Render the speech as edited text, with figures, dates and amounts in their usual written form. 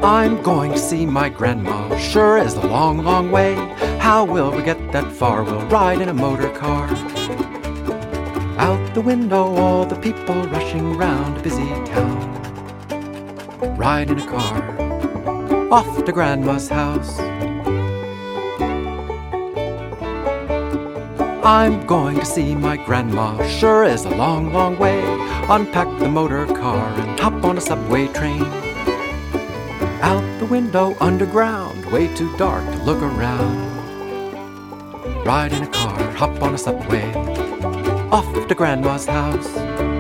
I'm going to see my grandma, sure is a long, long way. How will we get that far? We'll ride in a motor car. Out the window, all the people rushing round a busy town. Ride in a car, off to Grandma's house. I'm going to see my grandma, sure is a long, long way. Unpack the motor car and hop on a subway train. Out the window, underground, way too dark to look around. Ride in a car, hop on a subway, off to Grandma's house.